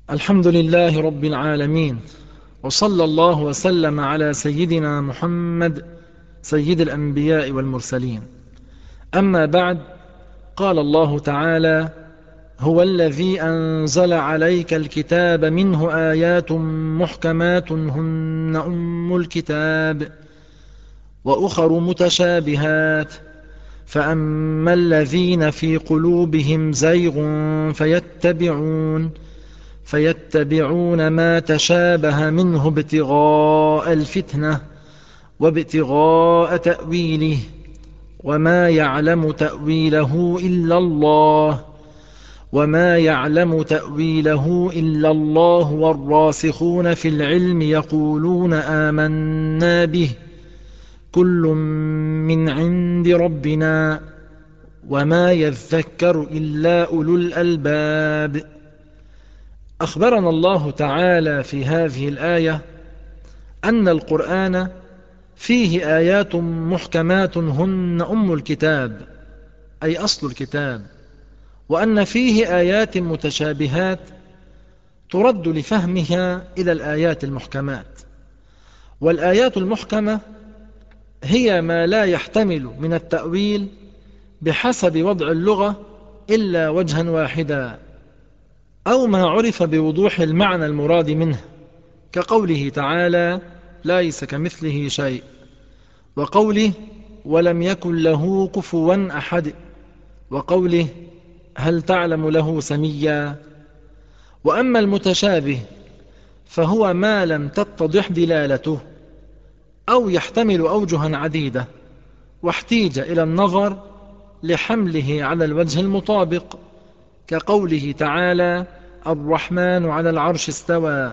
الحمد لله رب العالمين، وصلى الله وسلم على سيدنا محمد سيد الأنبياء والمرسلين. أما بعد، قال الله تعالى: هو الذي أنزل عليك الكتاب منه آيات محكمات هن أم الكتاب وأخر متشابهات، فأما الذين في قلوبهم زيغ فيتبعون ما تشابه منه ابتغاء الفتنة وابتغاء تأويله، وما يعلم تأويله إلا الله والراسخون في العلم يقولون آمنا به كل من عند ربنا وما يذكر إلا أولو الألباب. أخبرنا الله تعالى في هذه الآية أن القرآن فيه آيات محكمات هن أم الكتاب، أي أصل الكتاب، وأن فيه آيات متشابهات ترد لفهمها إلى الآيات المحكمات. والآيات المحكمة هي ما لا يحتمل من التأويل بحسب وضع اللغة إلا وجها واحدا، أو ما عرف بوضوح المعنى المراد منه، كقوله تعالى: ليس كمثله شيء، وقوله: ولم يكن له كفوا أحد، وقوله: هل تعلم له سميا. وأما المتشابه فهو ما لم تتضح دلالته أو يحتمل أوجها عديدة، واحتيج إلى النظر لحمله على الوجه المطابق، كقوله تعالى: الرحمن على العرش استوى،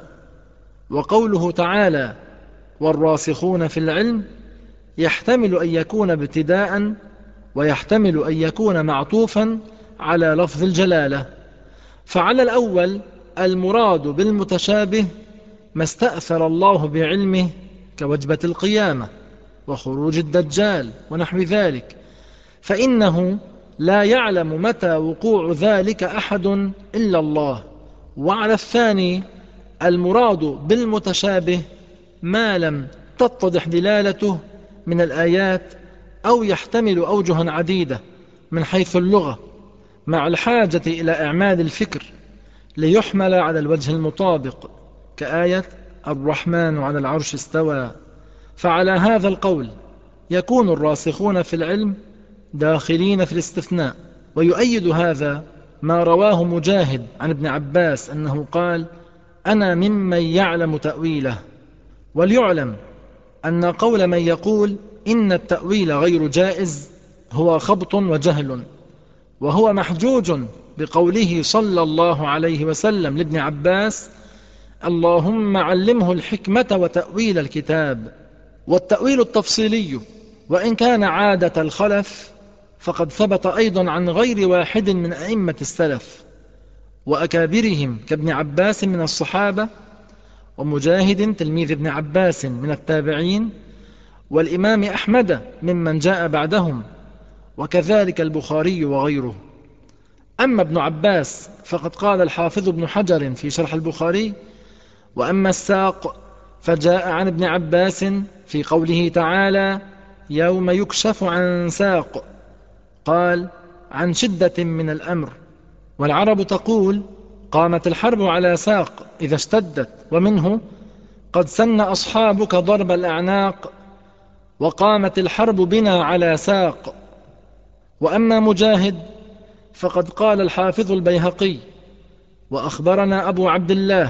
وقوله تعالى: والراسخون في العلم يحتمل أن يكون ابتداء، ويحتمل أن يكون معطوفا على لفظ الجلالة. فعلى الأول المراد بالمتشابه ما استأثر الله بعلمه كوجبة القيامة وخروج الدجال ونحو ذلك، فإنه لا يعلم متى وقوع ذلك أحد إلا الله. وعلى الثاني المراد بالمتشابه ما لم تتضح دلالته من الآيات أو يحتمل أوجها عديدة من حيث اللغة، مع الحاجة إلى إعمال الفكر ليحمل على الوجه المطابق، كآية الرحمن على العرش استوى. فعلى هذا القول يكون الراسخون في العلم داخلين في الاستثناء. ويؤيد هذا ما رواه مجاهد عن ابن عباس أنه قال: أنا ممن يعلم تأويله. وليعلم أن قول من يقول إن التأويل غير جائز هو خبط وجهل، وهو محجوج بقوله صلى الله عليه وسلم لابن عباس: اللهم علمه الحكمة وتأويل الكتاب. والتأويل التفصيلي وإن كان عادة الخلف فقد ثبت أيضا عن غير واحد من أئمة السلف وأكابرهم كابن عباس من الصحابة، ومجاهد تلميذ ابن عباس من التابعين، والإمام أحمد ممن جاء بعدهم، وكذلك البخاري وغيره. أما ابن عباس فقد قال الحافظ ابن حجر في شرح البخاري: وأما الساق فجاء عن ابن عباس في قوله تعالى: يوم يكشف عن ساق، قال: عن شدة من الأمر. والعرب تقول: قامت الحرب على ساق إذا اشتدت، ومنه: قد سن أصحابك ضرب الأعناق، وقامت الحرب بنا على ساق. وأما مجاهد فقد قال الحافظ البيهقي وأخبرنا أبو عبد الله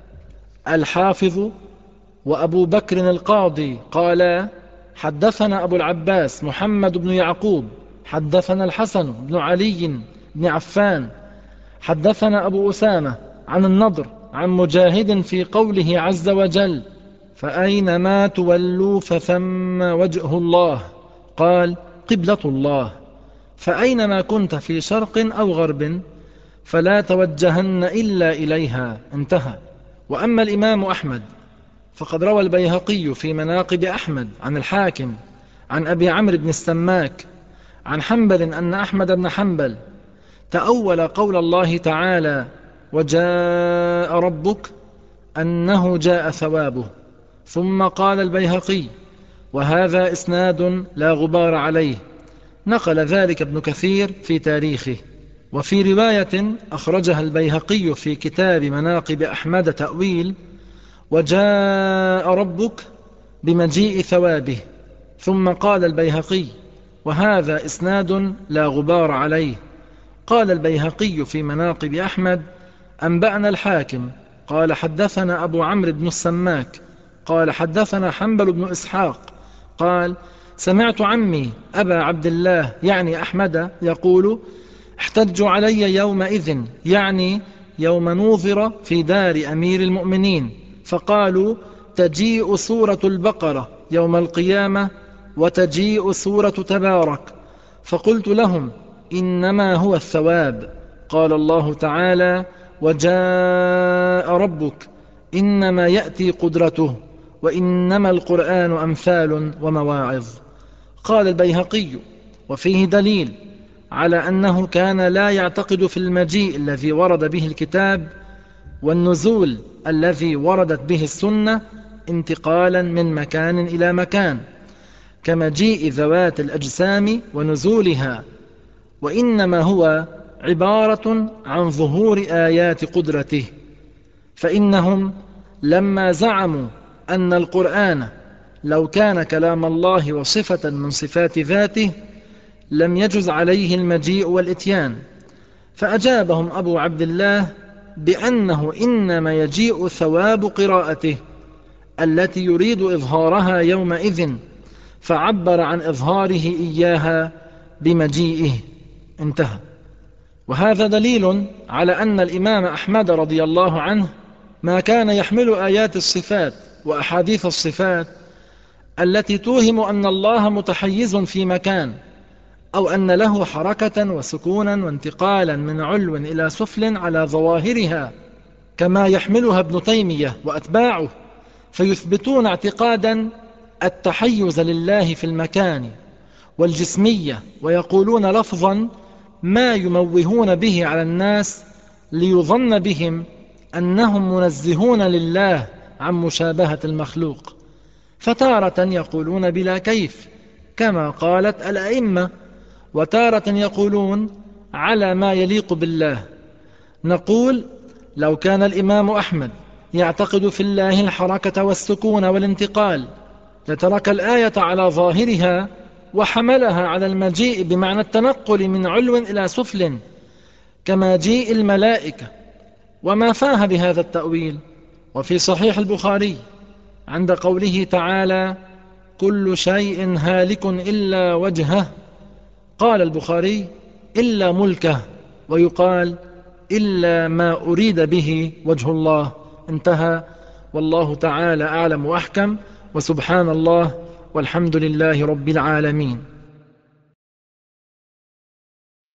الحافظ وأبو بكر القاضي قال: حدثنا أبو العباس محمد بن يعقوب حدثنا الحسن بن علي بن عفان حدثنا أبو أسامة عن النضر عن مجاهد في قوله عز وجل: فأينما تولوا فثم وجه الله، قال: قبلة الله، فأينما كنت في شرق أو غرب فلا توجهن إلا إليها، انتهى. وأما الإمام أحمد فقد روى البيهقي في مناقب أحمد عن الحاكم عن أبي عمرو بن السماك عن حنبل أن أحمد بن حنبل تأول قول الله تعالى: وجاء ربك أنه جاء ثوابه. ثم قال البيهقي: وهذا إسناد لا غبار عليه. نقل ذلك ابن كثير في تاريخه. وفي رواية أخرجها البيهقي في كتاب مناقب أحمد تأويل: وجاء ربك بمجيء ثوابه. ثم قال البيهقي: وهذا إسناد لا غبار عليه. قال البيهقي في مناقب أحمد: أنبأنا الحاكم قال حدثنا أبو عمرو بن السماك قال حدثنا حنبل بن إسحاق قال: سمعت عمي أبا عبد الله يعني أحمد يقول: احتجوا علي يومئذ يعني يوم نوظر في دار أمير المؤمنين، فقالوا: تجيء سورة البقرة يوم القيامة وتجيء سورة تبارك. فقلت لهم: إنما هو الثواب. قال الله تعالى: وجاء ربك إنما يأتي قدرته وإنما القرآن أمثال ومواعظ. قال البيهقي: وفيه دليل على أنه كان لا يعتقد في المجيء الذي ورد به الكتاب والنزول الذي وردت به السنة انتقالا من مكان إلى مكان كمجيء ذوات الأجسام ونزولها، وإنما هو عبارة عن ظهور آيات قدرته. فإنهم لما زعموا أن القرآن لو كان كلام الله وصفة من صفات ذاته لم يجز عليه المجيء والإتيان، فأجابهم أبو عبد الله بأنه إنما يجيء ثواب قراءته التي يريد إظهارها يومئذ، فعبر عن إظهاره إياها بمجيئه. انتهى. وهذا دليل على أن الإمام أحمد رضي الله عنه ما كان يحمل آيات الصفات وأحاديث الصفات التي توهم أن الله متحيز في مكان أو أن له حركة وسكونا وانتقالا من علو إلى سفل على ظواهرها كما يحملها ابن تيمية وأتباعه، فيثبتون اعتقادا التحيز لله في المكان والجسمية، ويقولون لفظا ما يموهون به على الناس ليظن بهم أنهم منزهون لله عن مشابهة المخلوق. فتارة يقولون بلا كيف كما قالت الأئمة، وتارة يقولون على ما يليق بالله. نقول: لو كان الإمام أحمد يعتقد في الله الحركة والسكون والانتقال لترك الآية على ظاهرها وحملها على المجيء بمعنى التنقل من علو إلى سفل كما جيء الملائكة، وما فاه بهذا التأويل. وفي صحيح البخاري عند قوله تعالى: كل شيء هالك إلا وجهه، قال البخاري: إلا ملكه، ويقال: إلا ما أريد به وجه الله. انتهى. والله تعالى أعلم وأحكم، وسبحان الله والحمد لله رب العالمين.